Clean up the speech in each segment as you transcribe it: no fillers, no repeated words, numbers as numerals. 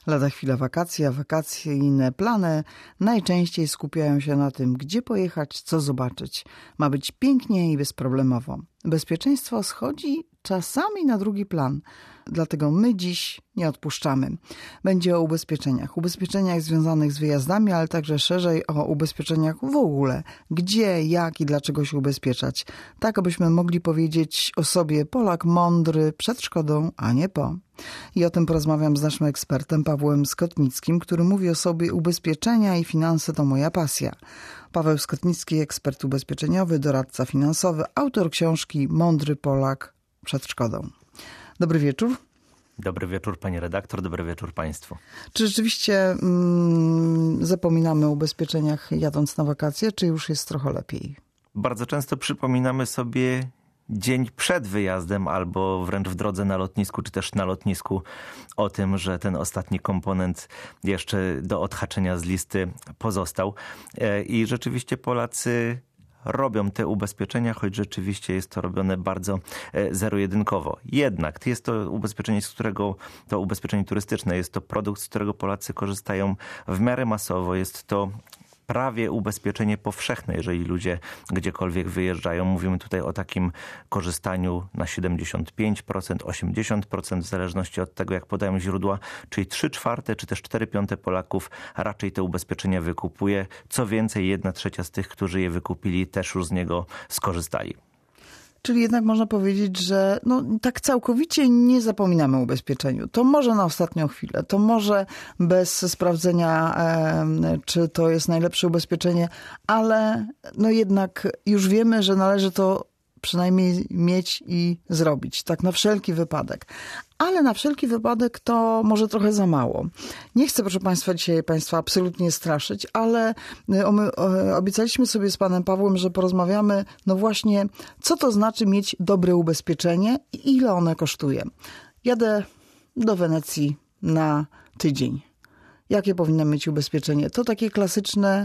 Lada chwila wakacje, a wakacyjne plany najczęściej skupiają się na tym, gdzie pojechać, co zobaczyć. Ma być pięknie i bezproblemowo. Bezpieczeństwo schodzi czasami na drugi plan. Dlatego my dziś nie odpuszczamy. Będzie o ubezpieczeniach. Ubezpieczeniach związanych z wyjazdami, ale także szerzej o ubezpieczeniach w ogóle. Gdzie, jak i dlaczego się ubezpieczać. Tak, abyśmy mogli powiedzieć o sobie Polak mądry przed szkodą, a nie po. I o tym porozmawiam z naszym ekspertem Pawłem Skotnickim, który mówi o sobie: ubezpieczenia i finanse to moja pasja. Paweł Skotnicki, ekspert ubezpieczeniowy, doradca finansowy, autor książki Mądry Polak przed szkodą. Dobry wieczór. Dobry wieczór, pani redaktor, dobry wieczór państwu. Czy rzeczywiście zapominamy o ubezpieczeniach jadąc na wakacje, czy już jest trochę lepiej? Bardzo często przypominamy sobie dzień przed wyjazdem albo wręcz w drodze na lotnisku, czy też na lotnisku o tym, że ten ostatni komponent jeszcze do odhaczenia z listy pozostał. I rzeczywiście Polacy robią te ubezpieczenia, choć rzeczywiście jest to robione bardzo zero-jedynkowo. Jednak jest to ubezpieczenie, to ubezpieczenie turystyczne, jest to produkt, z którego Polacy korzystają w miarę masowo. Jest to prawie ubezpieczenie powszechne, jeżeli ludzie gdziekolwiek wyjeżdżają. Mówimy tutaj o takim korzystaniu na 75%, 80%, w zależności od tego, jak podają źródła, czyli 3/4 czy też 4/5 Polaków raczej te ubezpieczenia wykupuje. Co więcej, 1/3 z tych, którzy je wykupili, też już z niego skorzystali. Czyli jednak można powiedzieć, że tak całkowicie nie zapominamy o ubezpieczeniu. To może na ostatnią chwilę, to może bez sprawdzenia, czy to jest najlepsze ubezpieczenie, ale jednak już wiemy, że należy to przynajmniej mieć i zrobić. Tak na wszelki wypadek. Ale na wszelki wypadek to może trochę za mało. Nie chcę, proszę państwa, dzisiaj państwa absolutnie straszyć, ale obiecaliśmy sobie z panem Pawłem, że porozmawiamy właśnie, co to znaczy mieć dobre ubezpieczenie i ile one kosztuje. Jadę do Wenecji na tydzień. Jakie powinno mieć ubezpieczenie? To takie klasyczne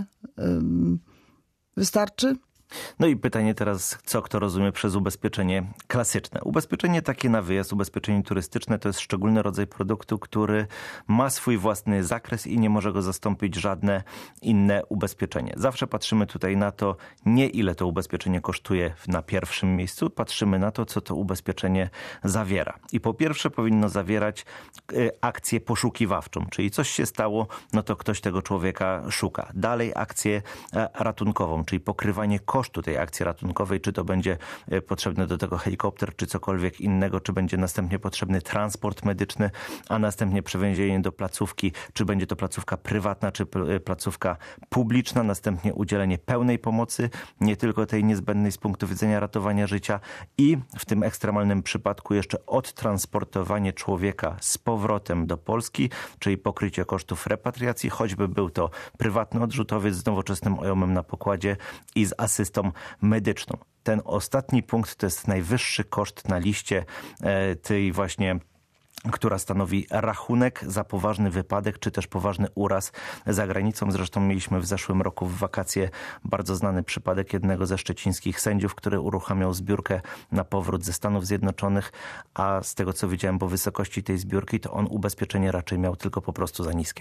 wystarczy? No i pytanie teraz, co kto rozumie przez ubezpieczenie klasyczne. Ubezpieczenie takie na wyjazd, ubezpieczenie turystyczne to jest szczególny rodzaj produktu, który ma swój własny zakres i nie może go zastąpić żadne inne ubezpieczenie. Zawsze patrzymy tutaj na to, nie ile to ubezpieczenie kosztuje na pierwszym miejscu, patrzymy na to, co to ubezpieczenie zawiera. I po pierwsze powinno zawierać akcję poszukiwawczą, czyli coś się stało, to ktoś tego człowieka szuka. Dalej akcję ratunkową, czyli pokrywanie kosztu tej akcji ratunkowej, czy to będzie potrzebny do tego helikopter, czy cokolwiek innego, czy będzie następnie potrzebny transport medyczny, a następnie przewiezienie do placówki, czy będzie to placówka prywatna, czy placówka publiczna, następnie udzielenie pełnej pomocy, nie tylko tej niezbędnej z punktu widzenia ratowania życia i w tym ekstremalnym przypadku jeszcze odtransportowanie człowieka z powrotem do Polski, czyli pokrycie kosztów repatriacji, choćby był to prywatny odrzutowiec z nowoczesnym OIOM-em na pokładzie i z asystą medyczną. Ten ostatni punkt to jest najwyższy koszt na liście tej właśnie, która stanowi rachunek za poważny wypadek, czy też poważny uraz za granicą. Zresztą mieliśmy w zeszłym roku w wakacje bardzo znany przypadek jednego ze szczecińskich sędziów, który uruchamiał zbiórkę na powrót ze Stanów Zjednoczonych, a z tego co widziałem po wysokości tej zbiórki, to on ubezpieczenie raczej miał tylko po prostu za niskie.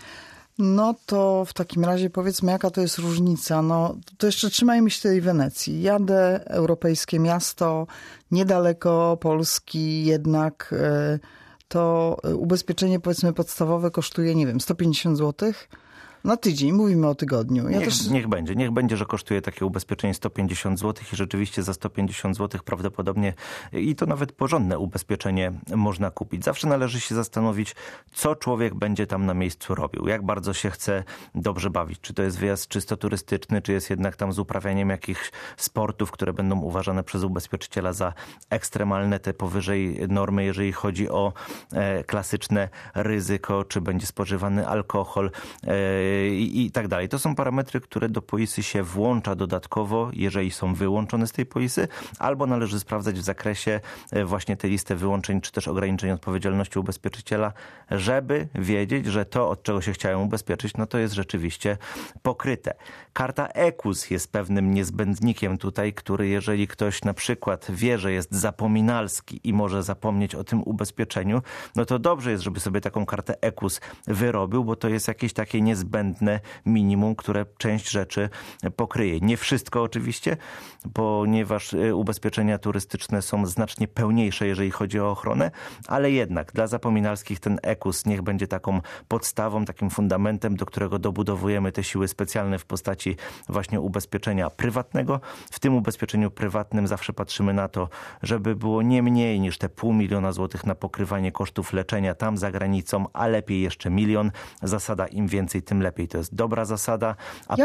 To w takim razie powiedzmy, jaka to jest różnica. To jeszcze trzymajmy się tej Wenecji. Jadę, europejskie miasto, niedaleko Polski, jednak to ubezpieczenie, powiedzmy, podstawowe kosztuje, 150 zł. Na tydzień, mówimy o tygodniu. Niech będzie, że kosztuje takie ubezpieczenie 150 zł i rzeczywiście za 150 zł prawdopodobnie i to nawet porządne ubezpieczenie można kupić. Zawsze należy się zastanowić, co człowiek będzie tam na miejscu robił, jak bardzo się chce dobrze bawić. Czy to jest wyjazd czysto turystyczny, czy jest jednak tam z uprawianiem jakichś sportów, które będą uważane przez ubezpieczyciela za ekstremalne, te powyżej normy, jeżeli chodzi o klasyczne ryzyko, czy będzie spożywany alkohol, i tak dalej. To są parametry, które do polisy się włącza dodatkowo, jeżeli są wyłączone z tej polisy, albo należy sprawdzać w zakresie właśnie tę listę wyłączeń, czy też ograniczeń odpowiedzialności ubezpieczyciela, żeby wiedzieć, że to, od czego się chciałem ubezpieczyć, no to jest rzeczywiście pokryte. Karta EKUS jest pewnym niezbędnikiem tutaj, który jeżeli ktoś na przykład wie, że jest zapominalski i może zapomnieć o tym ubezpieczeniu, no to dobrze jest, żeby sobie taką kartę EKUS wyrobił, bo to jest jakieś takie niezbędne minimum, które część rzeczy pokryje. Nie wszystko oczywiście, ponieważ ubezpieczenia turystyczne są znacznie pełniejsze, jeżeli chodzi o ochronę, ale jednak dla zapominalskich ten EKUS niech będzie taką podstawą, takim fundamentem, do którego dobudowujemy te siły specjalne w postaci właśnie ubezpieczenia prywatnego. W tym ubezpieczeniu prywatnym zawsze patrzymy na to, żeby było nie mniej niż te 500 000 złotych na pokrywanie kosztów leczenia tam za granicą, a lepiej jeszcze 1 000 000. Zasada im więcej, tym lepiej. To jest dobra zasada. A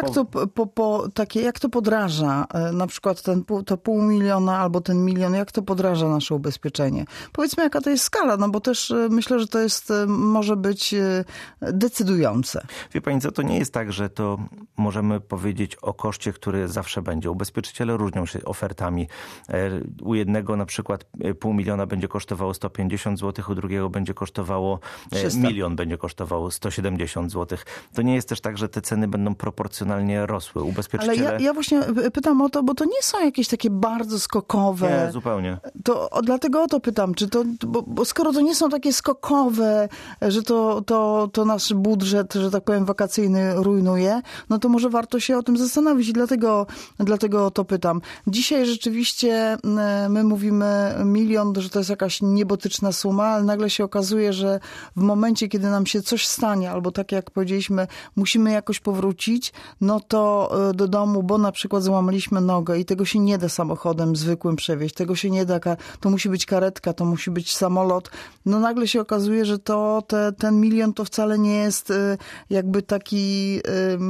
jak to podraża? Na przykład to 500 000 albo ten 1 000 000, jak to podraża nasze ubezpieczenie? Powiedzmy, jaka to jest skala, no bo też myślę, że to może być decydujące. Wie pani co, to nie jest tak, że to możemy powiedzieć o koszcie, który zawsze będzie. Ubezpieczyciele różnią się ofertami. U jednego na przykład 500 000 będzie kosztowało 150 zł, u drugiego będzie kosztowało 1 000 000, będzie kosztowało 170 zł. To nie jest też tak, że te ceny będą proporcjonalnie rosły. Ubezpieczyciele... Ale ja właśnie pytam o to, bo to nie są jakieś takie bardzo skokowe. Nie, zupełnie. Dlatego o to pytam, czy to, bo skoro to nie są takie skokowe, że to nasz budżet, że tak powiem, wakacyjny rujnuje, no to może warto się o tym zastanowić i dlatego o to pytam. Dzisiaj rzeczywiście my mówimy 1 000 000, że to jest jakaś niebotyczna suma, ale nagle się okazuje, że w momencie, kiedy nam się coś stanie, albo tak jak powiedzieliśmy, musimy jakoś powrócić, no to do domu, bo na przykład złamaliśmy nogę i tego się nie da samochodem zwykłym przewieźć, tego się nie da, to musi być karetka, to musi być samolot. No nagle się okazuje, że ten 1 000 000 to wcale nie jest jakby taki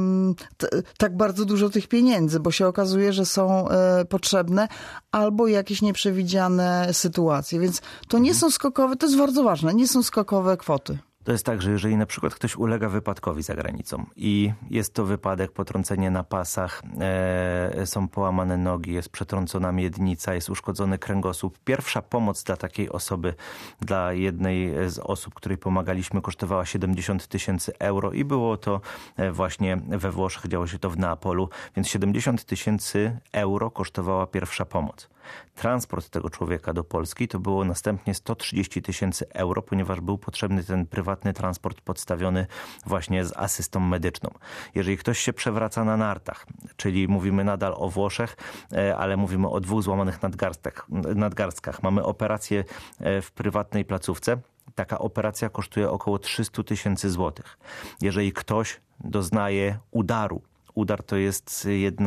tak bardzo dużo tych pieniędzy, bo się okazuje, że są potrzebne albo jakieś nieprzewidziane sytuacje. Więc to nie są skokowe, to jest bardzo ważne, nie są skokowe kwoty. To jest tak, że jeżeli na przykład ktoś ulega wypadkowi za granicą i jest to wypadek, potrącenie na pasach, są połamane nogi, jest przetrącona miednica, jest uszkodzony kręgosłup. Pierwsza pomoc dla takiej osoby, dla jednej z osób, której pomagaliśmy, kosztowała 70 000 euro i było to właśnie we Włoszech, działo się to w Neapolu, więc 70 000 euro kosztowała pierwsza pomoc. Transport tego człowieka do Polski to było następnie 130 000 euro, ponieważ był potrzebny ten prywatny transport podstawiony właśnie z asystą medyczną. Jeżeli ktoś się przewraca na nartach, czyli mówimy nadal o Włoszech, ale mówimy o 2 złamanych nadgarstkach. Mamy operację w prywatnej placówce. Taka operacja kosztuje około 300 000 złotych. Jeżeli ktoś doznaje udaru, udar to jest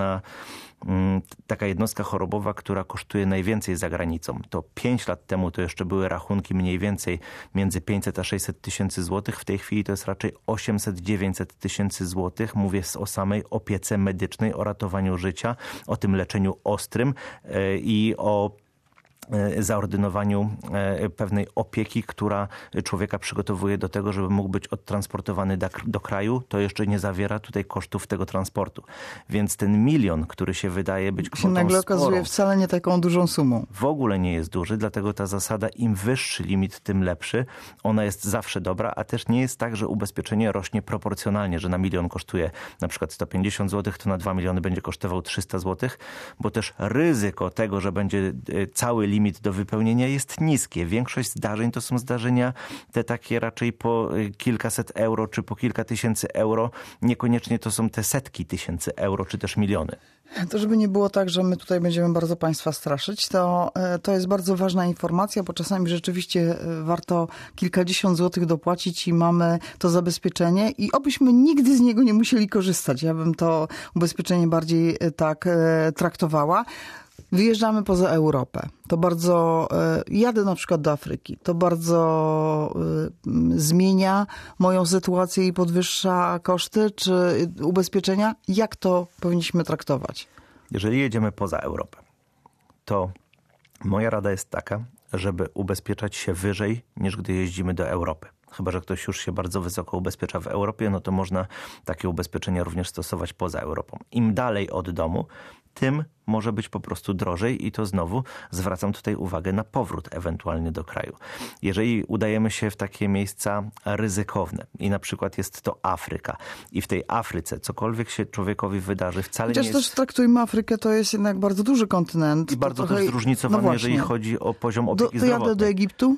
taka jednostka chorobowa, która kosztuje najwięcej za granicą. To 5 lat temu to jeszcze były rachunki mniej więcej między 500 a 600 000 złotych. W tej chwili to jest raczej 800-900 000 złotych. Mówię o samej opiece medycznej, o ratowaniu życia, o tym leczeniu ostrym i o zaordynowaniu pewnej opieki, która człowieka przygotowuje do tego, żeby mógł być odtransportowany do kraju. To jeszcze nie zawiera tutaj kosztów tego transportu. Więc ten 1 000 000, który się wydaje być kwotą sporą, nagle okazuje wcale nie taką dużą sumą. W ogóle nie jest duży, dlatego ta zasada im wyższy limit, tym lepszy. Ona jest zawsze dobra, a też nie jest tak, że ubezpieczenie rośnie proporcjonalnie, że na 1 000 000 kosztuje na przykład 150 zł, to na 2 000 000 będzie kosztował 300 zł, bo też ryzyko tego, że będzie cały limit do wypełnienia jest niskie. Większość zdarzeń to są zdarzenia te takie raczej po kilkaset euro, czy po kilka tysięcy euro. Niekoniecznie to są te setki tysięcy euro, czy też miliony. To żeby nie było tak, że my tutaj będziemy bardzo Państwa straszyć, to jest bardzo ważna informacja, bo czasami rzeczywiście warto kilkadziesiąt złotych dopłacić i mamy to zabezpieczenie i obyśmy nigdy z niego nie musieli korzystać. Ja bym to ubezpieczenie bardziej tak traktowała. Wyjeżdżamy poza Europę. To bardzo, jadę na przykład do Afryki. To bardzo zmienia moją sytuację i podwyższa koszty czy ubezpieczenia. Jak to powinniśmy traktować? Jeżeli jedziemy poza Europę, to moja rada jest taka, żeby ubezpieczać się wyżej niż gdy jeździmy do Europy. chyba że ktoś już się bardzo wysoko ubezpiecza w Europie, no to można takie ubezpieczenia również stosować poza Europą. Im dalej od domu, tym może być po prostu drożej i to znowu zwracam tutaj uwagę na powrót ewentualnie do kraju. Jeżeli udajemy się w takie miejsca ryzykowne i na przykład jest to Afryka i w tej Afryce cokolwiek się człowiekowi wydarzy wcale Chociaż nie jest... też traktujmy Afrykę, to jest jednak bardzo duży kontynent. I bardzo też zróżnicowany, jeżeli chodzi o poziom opieki zdrowotnej. Jadę do Egiptu?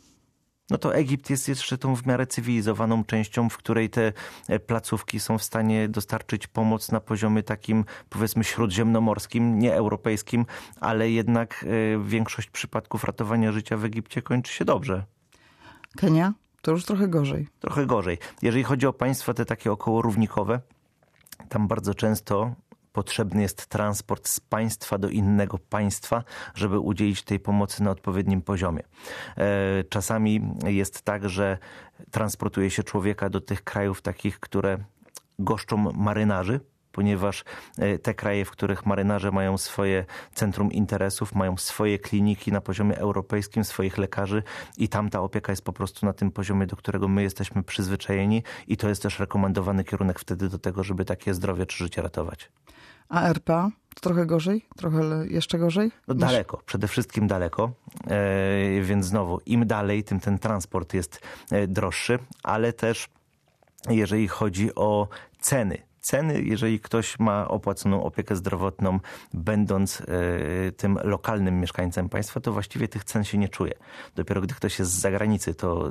No to Egipt jest jeszcze tą w miarę cywilizowaną częścią, w której te placówki są w stanie dostarczyć pomoc na poziomie takim, powiedzmy, śródziemnomorskim, nie europejskim, ale jednak większość przypadków ratowania życia w Egipcie kończy się dobrze. Kenia? To już trochę gorzej. Trochę gorzej. Jeżeli chodzi o państwa te takie okołorównikowe, tam bardzo często potrzebny jest transport z państwa do innego państwa, żeby udzielić tej pomocy na odpowiednim poziomie. Czasami jest tak, że transportuje się człowieka do tych krajów takich, które goszczą marynarzy, ponieważ te kraje, w których marynarze mają swoje centrum interesów, mają swoje kliniki na poziomie europejskim, swoich lekarzy i tam ta opieka jest po prostu na tym poziomie, do którego my jesteśmy przyzwyczajeni i to jest też rekomendowany kierunek wtedy do tego, żeby takie zdrowie czy życie ratować. A RPA? Trochę gorzej? Trochę jeszcze gorzej? No daleko, przede wszystkim daleko, więc znowu im dalej, tym ten transport jest droższy, ale też jeżeli chodzi o ceny, jeżeli ktoś ma opłaconą opiekę zdrowotną, będąc tym lokalnym mieszkańcem państwa, to właściwie tych cen się nie czuje. Dopiero gdy ktoś jest z zagranicy, to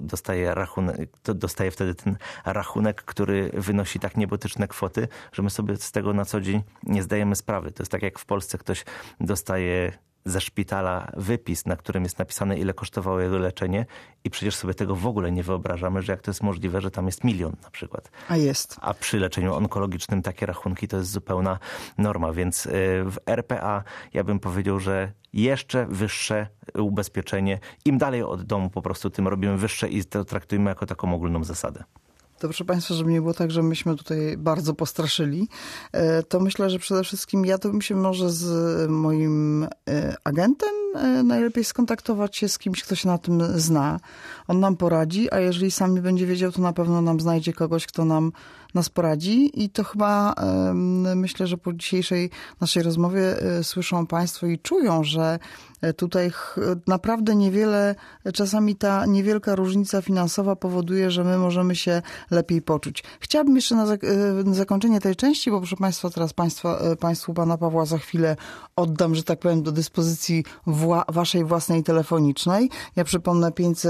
dostaje wtedy ten rachunek, który wynosi tak niebotyczne kwoty, że my sobie z tego na co dzień nie zdajemy sprawy. To jest tak jak w Polsce ktoś dostaje ze szpitala wypis, na którym jest napisane, ile kosztowało jego leczenie i przecież sobie tego w ogóle nie wyobrażamy, że jak to jest możliwe, że tam jest 1 000 000 na przykład. A jest. A przy leczeniu onkologicznym takie rachunki to jest zupełna norma, więc w RPA ja bym powiedział, że jeszcze wyższe ubezpieczenie. Im dalej od domu po prostu, tym robimy wyższe i to traktujemy jako taką ogólną zasadę. To proszę Państwa, żeby nie było tak, że myśmy tutaj bardzo postraszyli, to myślę, że przede wszystkim ja to bym się może z moim agentem najlepiej skontaktować się z kimś, kto się na tym zna. On nam poradzi, a jeżeli sam nie będzie wiedział, to na pewno nam znajdzie kogoś, kto nas poradzi i to chyba myślę, że po dzisiejszej naszej rozmowie słyszą Państwo i czują, że tutaj naprawdę niewiele, czasami ta niewielka różnica finansowa powoduje, że my możemy się lepiej poczuć. Chciałabym jeszcze na zakończenie tej części, bo proszę Państwa, teraz Państwu pana Pawła za chwilę oddam, że tak powiem, do dyspozycji waszej własnej telefonicznej. Ja przypomnę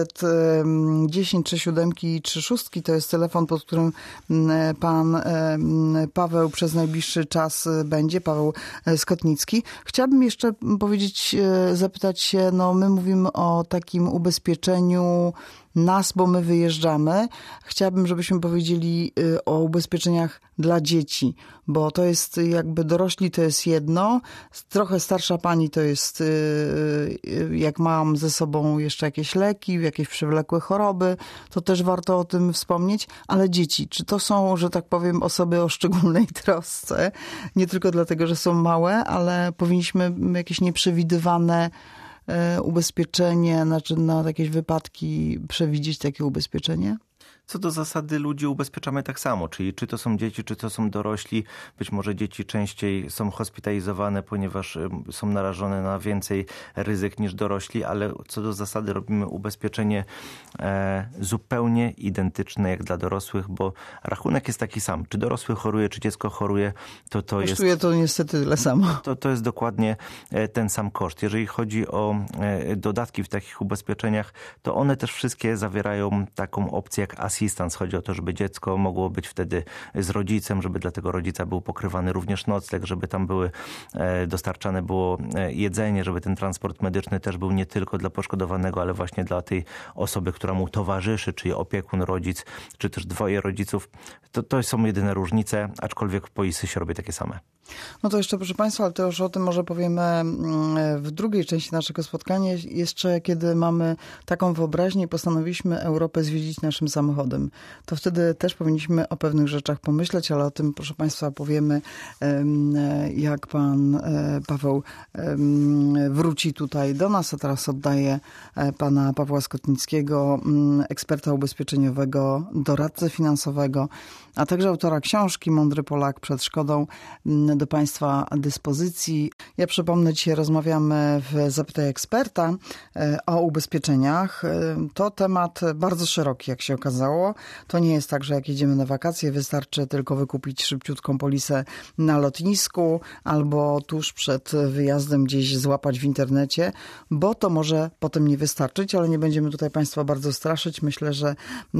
510 37 36 to jest telefon, pod którym pan Paweł przez najbliższy czas będzie, Paweł Skotnicki. Chciałabym jeszcze zapytać się, no my mówimy o takim ubezpieczeniu nas, bo my wyjeżdżamy. Chciałabym, żebyśmy powiedzieli o ubezpieczeniach dla dzieci, bo to jest jakby dorośli to jest jedno, trochę starsza pani to jest jak mam ze sobą jeszcze jakieś leki, jakieś przewlekłe choroby, to też warto o tym wspomnieć, ale dzieci, czy to są, że tak powiem, osoby o szczególnej trosce, nie tylko dlatego, że są małe, ale powinniśmy jakieś nieprzewidywane ubezpieczenie, znaczy na jakieś wypadki przewidzieć takie ubezpieczenie? Co do zasady ludzi ubezpieczamy tak samo, czyli czy to są dzieci, czy to są dorośli. Być może dzieci częściej są hospitalizowane, ponieważ są narażone na więcej ryzyk niż dorośli, ale co do zasady robimy ubezpieczenie zupełnie identyczne jak dla dorosłych, bo rachunek jest taki sam. Czy dorosły choruje, czy dziecko choruje, kosztuje to niestety tyle samo. To jest dokładnie ten sam koszt. Jeżeli chodzi o dodatki w takich ubezpieczeniach, to one też wszystkie zawierają taką opcję jak assistance. Chodzi o to, żeby dziecko mogło być wtedy z rodzicem, żeby dla tego rodzica był pokrywany również nocleg, żeby tam dostarczane było jedzenie, żeby ten transport medyczny też był nie tylko dla poszkodowanego, ale właśnie dla tej osoby, która mu towarzyszy, czyli opiekun, rodzic, czy też dwoje rodziców. To są jedyne różnice, aczkolwiek polisy się robią takie same. No to jeszcze, proszę Państwa, ale to już o tym może powiemy w drugiej części naszego spotkania. Jeszcze kiedy mamy taką wyobraźnię i postanowiliśmy Europę zwiedzić naszym samochodem. samochodem. To wtedy też powinniśmy o pewnych rzeczach pomyśleć, ale o tym, proszę Państwa, powiemy, jak pan Paweł wróci tutaj do nas. A teraz oddaję pana Pawła Skotnickiego, eksperta ubezpieczeniowego, doradcę finansowego, a także autora książki Mądry Polak przed szkodą, do Państwa dyspozycji. Ja przypomnę, dzisiaj rozmawiamy w Zapytaj Eksperta o ubezpieczeniach. To temat bardzo szeroki, jak się okazało. To nie jest tak, że jak jedziemy na wakacje, wystarczy tylko wykupić szybciutką polisę na lotnisku albo tuż przed wyjazdem gdzieś złapać w internecie, bo to może potem nie wystarczyć, ale nie będziemy tutaj Państwa bardzo straszyć. Myślę, że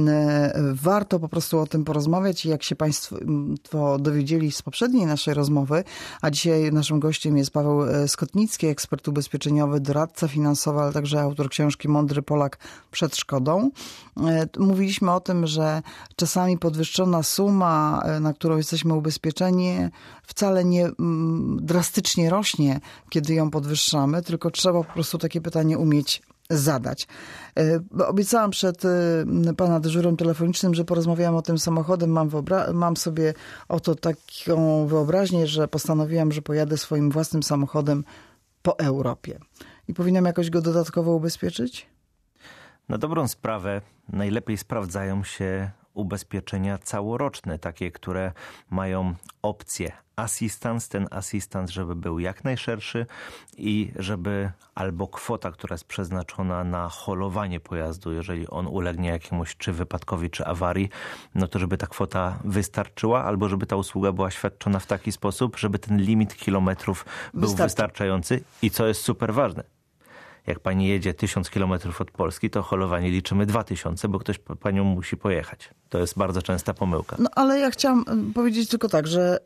warto po prostu o tym porozmawiać i jak się Państwo dowiedzieli z poprzedniej naszej rozmowy, a dzisiaj naszym gościem jest Paweł Skotnicki, ekspert ubezpieczeniowy, doradca finansowy, ale także autor książki Mądry Polak przed szkodą. Mówiliśmy o tym, że czasami podwyższona suma, na którą jesteśmy ubezpieczeni, wcale nie drastycznie rośnie, kiedy ją podwyższamy, tylko trzeba po prostu takie pytanie umieć zadać. Obiecałam przed pana dyżurem telefonicznym, że porozmawiałam o tym samochodem. Mam sobie oto taką wyobraźnię, że postanowiłam, że pojadę swoim własnym samochodem po Europie. I powinnam jakoś go dodatkowo ubezpieczyć? Na dobrą sprawę najlepiej sprawdzają się ubezpieczenia całoroczne, takie, które mają opcję asystans. Ten asystans, żeby był jak najszerszy i żeby albo kwota, która jest przeznaczona na holowanie pojazdu, jeżeli on ulegnie jakiemuś czy wypadkowi, czy awarii, no to żeby ta kwota wystarczyła, albo żeby ta usługa była świadczona w taki sposób, żeby ten limit kilometrów był wystarczający i co jest super ważne. Jak pani jedzie 1000 kilometrów od Polski, to holowanie liczymy 2000, bo ktoś panią musi pojechać. To jest bardzo częsta pomyłka. No ale ja chciałam powiedzieć tylko tak, że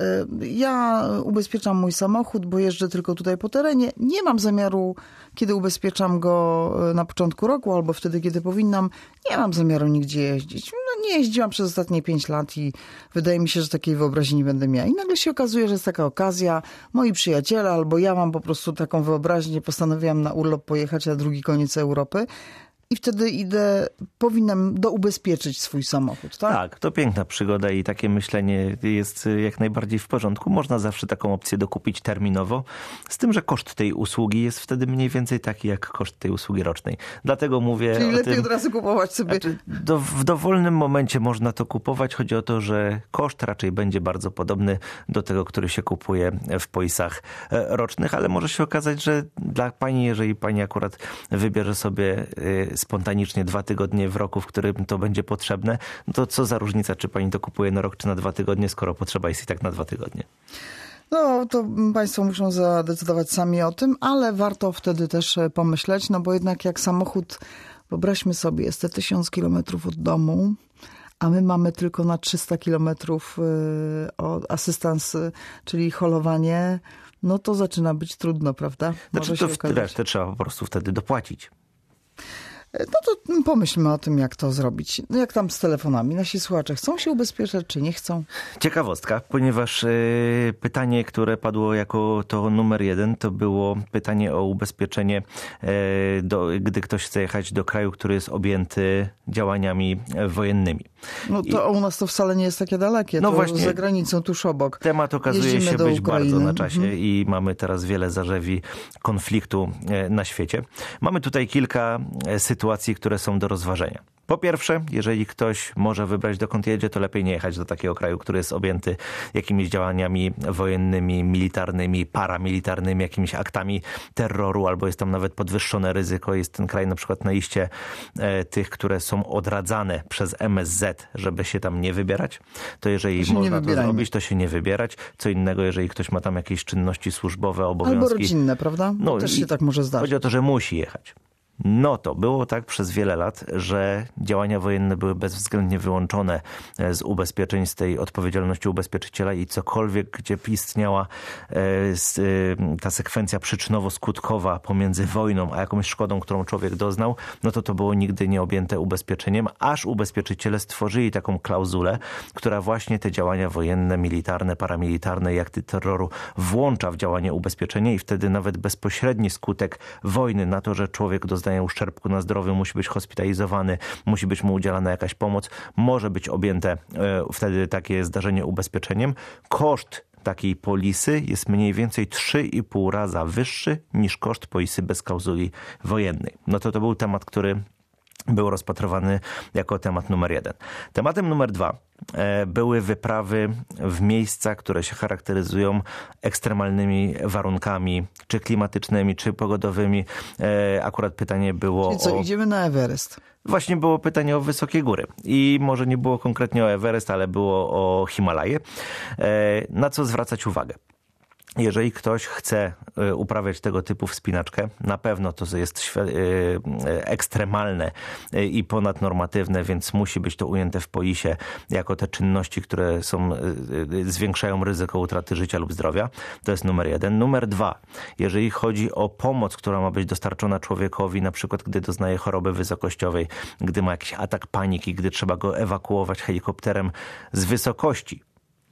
ja ubezpieczam mój samochód, bo jeżdżę tylko tutaj po terenie. Nie mam zamiaru, kiedy ubezpieczam go na początku roku albo wtedy, kiedy powinnam, nie mam zamiaru nigdzie jeździć. No, nie jeździłam przez ostatnie 5 lat i wydaje mi się, że takiej wyobraźni nie będę miała. I nagle się okazuje, że jest taka okazja. Moi przyjaciele albo ja mam po prostu taką wyobraźnię, postanowiłam na urlop pojechać na drugi koniec Europy. I wtedy powinnam doubezpieczyć swój samochód, tak? Tak, to piękna przygoda i takie myślenie jest jak najbardziej w porządku. Można zawsze taką opcję dokupić terminowo, z tym, że koszt tej usługi jest wtedy mniej więcej taki jak koszt tej usługi rocznej. Dlatego mówię Czyli o lepiej tym, od razu kupować sobie. Znaczy, w dowolnym momencie można to kupować. Chodzi o to, że koszt raczej będzie bardzo podobny do tego, który się kupuje w polisach rocznych, ale może się okazać, że dla pani, jeżeli pani akurat wybierze sobie spontanicznie 2 tygodnie w roku, w którym to będzie potrzebne, no to co za różnica, czy pani to kupuje na rok, czy na 2 tygodnie, skoro potrzeba jest i tak na 2 tygodnie. No, to Państwo muszą zadecydować sami o tym, ale warto wtedy też pomyśleć, no bo jednak jak samochód, wyobraźmy sobie, jest te 1000 kilometrów od domu, a my mamy tylko na 300 kilometrów asystans, czyli holowanie, no to zaczyna być trudno, prawda? Znaczy to resztę trzeba po prostu wtedy dopłacić. No to pomyślmy o tym, jak to zrobić. No jak tam z telefonami? Nasi słuchacze chcą się ubezpieczać, czy nie chcą? Ciekawostka, ponieważ pytanie, które padło jako to numer 1, to było pytanie o ubezpieczenie, gdy ktoś chce jechać do kraju, który jest objęty działaniami wojennymi. No to u nas to wcale nie jest takie dalekie. No to właśnie, za granicą, tuż obok. Temat okazuje Jeździmy się do być Ukrainy. bardzo na czasie i mamy teraz wiele zarzewi konfliktu na świecie. Mamy tutaj kilka sytuacji, które są do rozważenia. Po pierwsze, jeżeli ktoś może wybrać, dokąd jedzie, to lepiej nie jechać do takiego kraju, który jest objęty jakimiś działaniami wojennymi, militarnymi, paramilitarnymi, jakimiś aktami terroru, albo jest tam nawet podwyższone ryzyko. Jest ten kraj na przykład na liście tych, które są odradzane przez MSZ, żeby się tam nie wybierać. To jeżeli można to zrobić, to się nie wybierać. Co innego, jeżeli ktoś ma tam jakieś czynności służbowe, obowiązki. Albo rodzinne, prawda? No, też się tak może zdarzyć. Chodzi o to, że musi jechać. No to było tak przez wiele lat, że działania wojenne były bezwzględnie wyłączone z ubezpieczeń, z tej odpowiedzialności ubezpieczyciela i cokolwiek, gdzie istniała ta sekwencja przyczynowo-skutkowa pomiędzy wojną a jakąś szkodą, którą człowiek doznał, no to było nigdy nie objęte ubezpieczeniem, aż ubezpieczyciele stworzyli taką klauzulę, która właśnie te działania wojenne, militarne, paramilitarne i akty terroru włącza w działanie ubezpieczenie i wtedy nawet bezpośredni skutek wojny na to, że człowiek doznaje powstania uszczerbku na zdrowiu, musi być hospitalizowany, musi być mu udzielana jakaś pomoc, może być objęte wtedy takie zdarzenie ubezpieczeniem. Koszt takiej polisy jest mniej więcej 3,5 raza wyższy niż koszt polisy bez klauzuli wojennej. No to był temat, który był rozpatrywany jako temat numer 1. Tematem numer 2 były wyprawy w miejsca, które się charakteryzują ekstremalnymi warunkami, czy klimatycznymi, czy pogodowymi. Akurat pytanie było Czyli co, idziemy na Everest? Właśnie było pytanie o wysokie góry. I może nie było konkretnie o Everest, ale było o Himalaje. Na co zwracać uwagę? Jeżeli ktoś chce uprawiać tego typu wspinaczkę, na pewno to jest ekstremalne i ponadnormatywne, więc musi być to ujęte w polisie jako te czynności, które zwiększają ryzyko utraty życia lub zdrowia. To jest numer 1. Numer 2. Jeżeli chodzi o pomoc, która ma być dostarczona człowiekowi, na przykład gdy doznaje choroby wysokościowej, gdy ma jakiś atak paniki, gdy trzeba go ewakuować helikopterem z wysokości,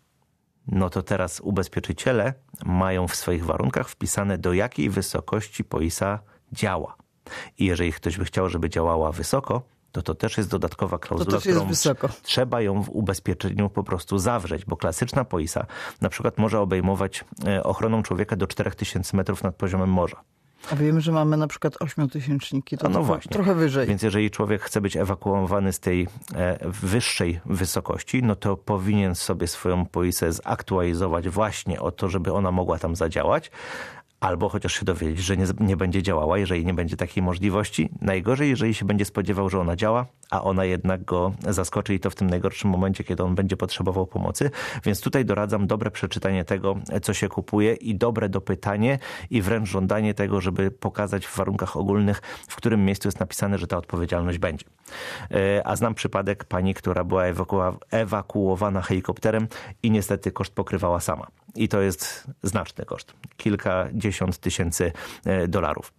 no to teraz ubezpieczyciele mają w swoich warunkach wpisane, do jakiej wysokości polisa działa. I jeżeli ktoś by chciał, żeby działała wysoko, to też jest dodatkowa klauzula, którą trzeba ją w ubezpieczeniu po prostu zawrzeć, bo klasyczna polisa na przykład może obejmować ochroną człowieka do 4000 metrów nad poziomem morza. A wiemy, że mamy na przykład 8-tysięczniki, to trochę wyżej. Więc jeżeli człowiek chce być ewakuowany z tej wyższej wysokości, no to powinien sobie swoją polisę zaktualizować właśnie o to, żeby ona mogła tam zadziałać. Albo chociaż się dowiedzieć, że nie będzie działała, jeżeli nie będzie takiej możliwości. Najgorzej, jeżeli się będzie spodziewał, że ona działa, a ona jednak go zaskoczy i to w tym najgorszym momencie, kiedy on będzie potrzebował pomocy. Więc tutaj doradzam dobre przeczytanie tego, co się kupuje i dobre dopytanie i wręcz żądanie tego, żeby pokazać w warunkach ogólnych, w którym miejscu jest napisane, że ta odpowiedzialność będzie. A znam przypadek pani, która była ewakuowana helikopterem i niestety koszt pokrywała sama. I to jest znaczny koszt. Kilkadziesiąt tysięcy dolarów.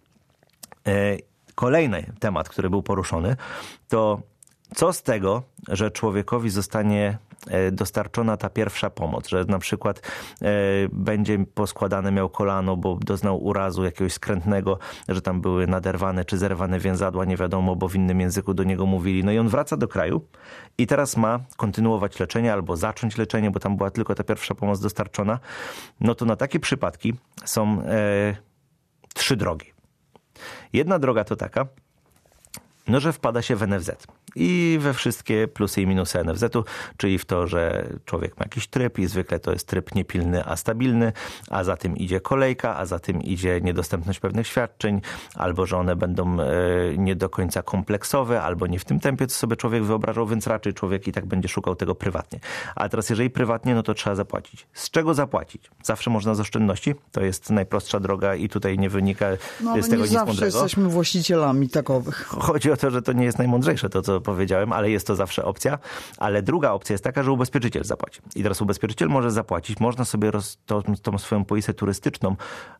Kolejny temat, który był poruszony, to co z tego, że człowiekowi zostanie dostarczona ta pierwsza pomoc, że na przykład będzie poskładane miał kolano, bo doznał urazu jakiegoś skrętnego, że tam były naderwane czy zerwane więzadła, nie wiadomo, bo w innym języku do niego mówili. No i on wraca do kraju i teraz ma kontynuować leczenie albo zacząć leczenie, bo tam była tylko ta pierwsza pomoc dostarczona. No to na takie przypadki są 3 drogi. Jedna droga to taka, no, że wpada się w NFZ i we wszystkie plusy i minusy NFZ-u, czyli w to, że człowiek ma jakiś tryb i zwykle to jest tryb niepilny, a stabilny, a za tym idzie kolejka, a za tym idzie niedostępność pewnych świadczeń, albo że one będą nie do końca kompleksowe, albo nie w tym tempie, co sobie człowiek wyobrażał, więc raczej człowiek i tak będzie szukał tego prywatnie. A teraz jeżeli prywatnie, no to trzeba zapłacić. Z czego zapłacić? Zawsze można z oszczędności, to jest najprostsza droga i tutaj nie wynika z tego nic mądrego. Zawsze jesteśmy właścicielami takowych. Chodzi o to, że to nie jest najmądrzejsze to, co powiedziałem, ale jest to zawsze opcja. Ale druga opcja jest taka, że ubezpieczyciel zapłaci. I teraz ubezpieczyciel może zapłacić. Można sobie tą swoją polisę turystyczną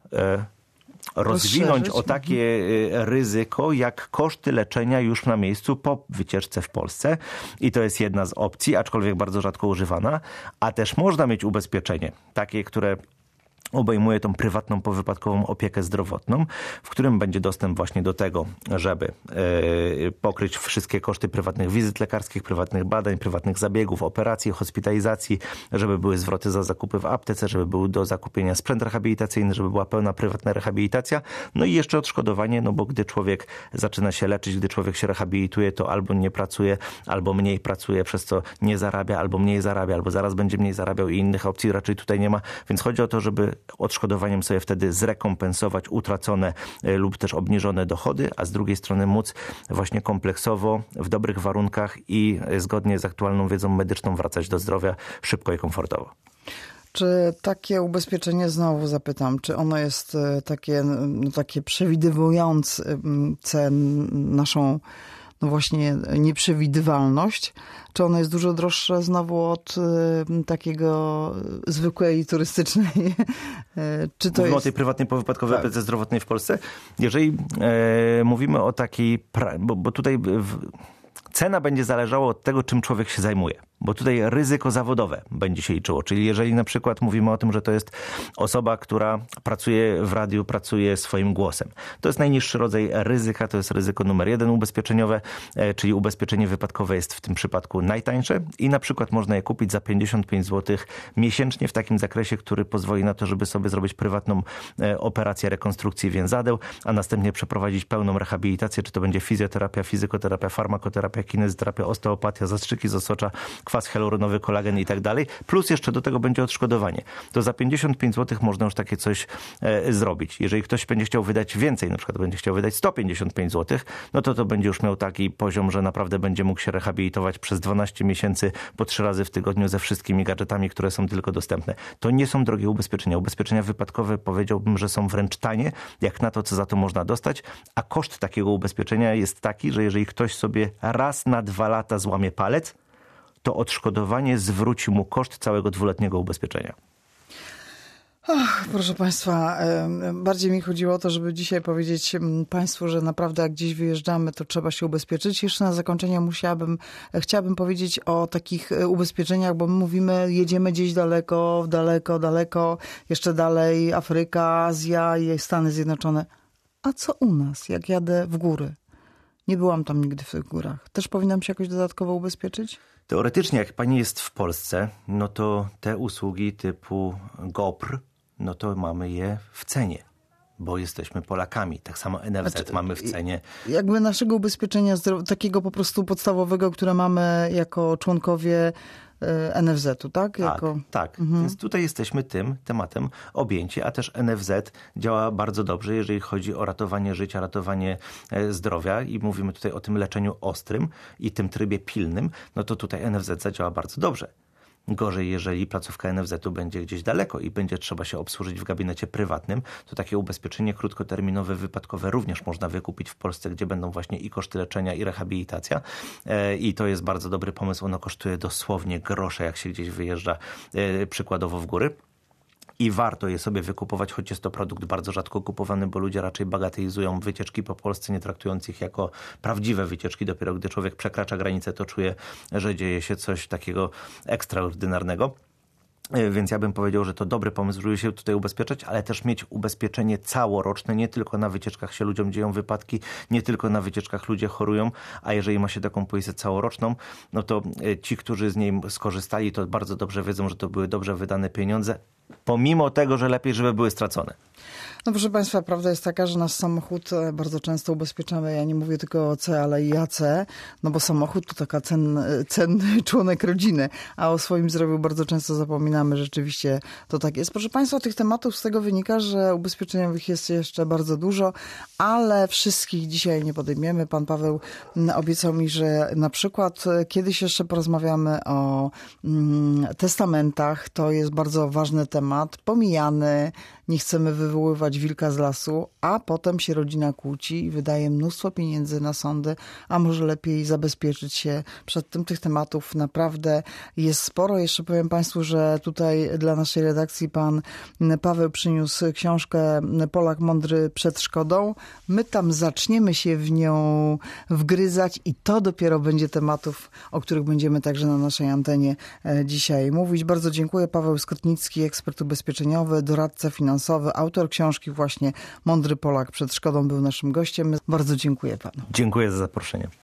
rozwinąć o takie ryzyko, jak koszty leczenia już na miejscu po wycieczce w Polsce. I to jest jedna z opcji, aczkolwiek bardzo rzadko używana. A też można mieć ubezpieczenie, takie, które obejmuje tą prywatną powypadkową opiekę zdrowotną, w którym będzie dostęp właśnie do tego, żeby pokryć wszystkie koszty prywatnych wizyt lekarskich, prywatnych badań, prywatnych zabiegów, operacji, hospitalizacji, żeby były zwroty za zakupy w aptece, żeby był do zakupienia sprzęt rehabilitacyjny, żeby była pełna prywatna rehabilitacja. No i jeszcze odszkodowanie, no bo gdy człowiek zaczyna się leczyć, gdy człowiek się rehabilituje, to albo nie pracuje, albo mniej pracuje, przez co nie zarabia, albo mniej zarabia, albo zaraz będzie mniej zarabiał i innych opcji raczej tutaj nie ma. Więc chodzi o to, żeby odszkodowaniem sobie wtedy zrekompensować utracone lub też obniżone dochody, a z drugiej strony móc właśnie kompleksowo, w dobrych warunkach i zgodnie z aktualną wiedzą medyczną wracać do zdrowia szybko i komfortowo. Czy takie ubezpieczenie, znowu zapytam, czy ono jest takie przewidywujące naszą no właśnie nieprzewidywalność, czy ono jest dużo droższe znowu od takiego zwykłej turystycznej? Czy to mówimy jest... o tej prywatnej powypadkowej opiece zdrowotnej w Polsce? Jeżeli mówimy o takiej, bo tutaj cena będzie zależała od tego, czym człowiek się zajmuje. bo tutaj ryzyko zawodowe będzie się liczyło. Czyli jeżeli na przykład mówimy o tym, że to jest osoba, która pracuje w radiu, pracuje swoim głosem. To jest najniższy rodzaj ryzyka, to jest ryzyko numer 1 ubezpieczeniowe, czyli ubezpieczenie wypadkowe jest w tym przypadku najtańsze i na przykład można je kupić za 55 zł miesięcznie w takim zakresie, który pozwoli na to, żeby sobie zrobić prywatną operację rekonstrukcji więzadeł, a następnie przeprowadzić pełną rehabilitację, czy to będzie fizjoterapia, fizykoterapia, farmakoterapia, kinezoterapia, osteopatia, zastrzyki z osocza, kwas hialuronowy, kolagen i tak dalej. Plus jeszcze do tego będzie odszkodowanie. To za 55 zł można już takie coś zrobić. Jeżeli ktoś będzie chciał wydać więcej, na przykład będzie chciał wydać 155 zł, no to będzie już miał taki poziom, że naprawdę będzie mógł się rehabilitować przez 12 miesięcy po 3 razy w tygodniu ze wszystkimi gadżetami, które są tylko dostępne. To nie są drogie ubezpieczenia. Ubezpieczenia wypadkowe powiedziałbym, że są wręcz tanie, jak na to, co za to można dostać, a koszt takiego ubezpieczenia jest taki, że jeżeli ktoś sobie raz na 2 lata złamie palec, to odszkodowanie zwróci mu koszt całego 2-letniego ubezpieczenia. Proszę Państwa, bardziej mi chodziło o to, żeby dzisiaj powiedzieć Państwu, że naprawdę jak gdzieś wyjeżdżamy, to trzeba się ubezpieczyć. Jeszcze na zakończenie chciałabym powiedzieć o takich ubezpieczeniach, bo my mówimy, jedziemy gdzieś daleko, jeszcze dalej Afryka, Azja i Stany Zjednoczone. A co u nas, jak jadę w góry? Nie byłam tam nigdy w tych górach. Też powinnam się jakoś dodatkowo ubezpieczyć? Teoretycznie, jak pani jest w Polsce, no to te usługi typu GOPR, no to mamy je w cenie, bo jesteśmy Polakami. Tak samo NFZ mamy w cenie. Jakby naszego ubezpieczenia takiego po prostu podstawowego, które mamy jako członkowie NFZ-u, tak? Tak. Więc tutaj jesteśmy tym tematem objęci, a też NFZ działa bardzo dobrze, jeżeli chodzi o ratowanie życia, ratowanie zdrowia i mówimy tutaj o tym leczeniu ostrym i tym trybie pilnym, no to tutaj NFZ zadziała bardzo dobrze. Gorzej, jeżeli placówka NFZ-u będzie gdzieś daleko i będzie trzeba się obsłużyć w gabinecie prywatnym, to takie ubezpieczenie krótkoterminowe, wypadkowe również można wykupić w Polsce, gdzie będą właśnie i koszty leczenia, i rehabilitacja. I to jest bardzo dobry pomysł. Ono kosztuje dosłownie grosze, jak się gdzieś wyjeżdża przykładowo w góry. I warto je sobie wykupować, choć jest to produkt bardzo rzadko kupowany, bo ludzie raczej bagatelizują wycieczki po Polsce, nie traktując ich jako prawdziwe wycieczki. Dopiero gdy człowiek przekracza granicę, to czuje, że dzieje się coś takiego ekstraordynarnego. Więc ja bym powiedział, że to dobry pomysł, żeby się tutaj ubezpieczać, ale też mieć ubezpieczenie całoroczne. Nie tylko na wycieczkach się ludziom dzieją wypadki, nie tylko na wycieczkach ludzie chorują, a jeżeli ma się taką polisę całoroczną, no to ci, którzy z niej skorzystali, to bardzo dobrze wiedzą, że to były dobrze wydane pieniądze, pomimo tego, że lepiej, żeby były stracone. No proszę Państwa, prawda jest taka, że nasz samochód bardzo często ubezpieczamy, ja nie mówię tylko o C, ale i AC, no bo samochód to taka cenny członek rodziny, a o swoim zdrowiu bardzo często zapominamy, rzeczywiście to tak jest. Proszę Państwa, tych tematów z tego wynika, że ubezpieczeniowych jest jeszcze bardzo dużo, ale wszystkich dzisiaj nie podejmiemy. Pan Paweł obiecał mi, że na przykład kiedyś jeszcze porozmawiamy o testamentach, to jest bardzo ważny temat, pomijany, nie chcemy wywoływać wilka z lasu, a potem się rodzina kłóci i wydaje mnóstwo pieniędzy na sądy, a może lepiej zabezpieczyć się przed tym. Tych tematów naprawdę jest sporo. Jeszcze powiem Państwu, że tutaj dla naszej redakcji pan Paweł przyniósł książkę Polak mądry przed szkodą. My tam zaczniemy się w nią wgryzać i to dopiero będzie tematów, o których będziemy także na naszej antenie dzisiaj mówić. Bardzo dziękuję. Paweł Skotnicki, ekspert ubezpieczeniowy, doradca finansowy, autor książki właśnie Mądry Polak przed szkodą był naszym gościem. Bardzo dziękuję panu. Dziękuję za zaproszenie.